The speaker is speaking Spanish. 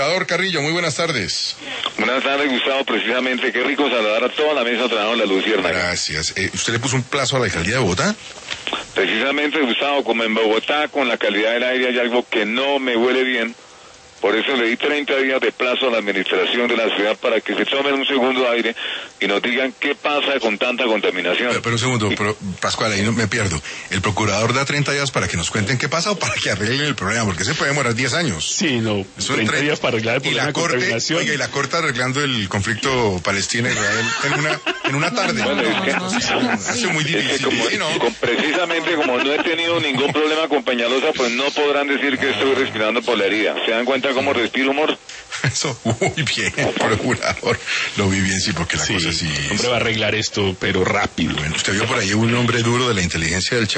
Procurador Carrillo, muy buenas tardes. Buenas tardes, Gustavo. Precisamente, qué rico saludar a toda la mesa de trabajo de la Luciérnaga. Gracias. ¿Usted le puso un plazo a la alcaldía de Bogotá? Precisamente, Gustavo, como en Bogotá con la calidad del aire hay algo que no me huele bien, por eso le di 30 días de plazo a la administración de la ciudad para que se tomen un segundo aire y nos digan qué pasa con tanta contaminación. Pero un segundo, Pascual, ahí no me pierdo. ¿El procurador da 30 días para que nos cuenten qué pasa o para que arreglen el problema? Porque se puede demorar 10 años. Sí, no, 30 días para arreglar el problema de contaminación. Oiga, y la Corte arreglando el conflicto Palestina-Israel en una tarde. Bueno, es muy difícil. Precisamente como no he tenido ningún problema con Peñalosa, pues no podrán decir que estoy respirando por la herida. ¿Se dan cuenta cómo respiro, humor? Eso, muy bien, procurador. Lo vi bien, sí, porque la cosa sí... El hombre va a arreglar esto, pero rápido. Bueno, usted vio por ahí un hombre duro de la inteligencia del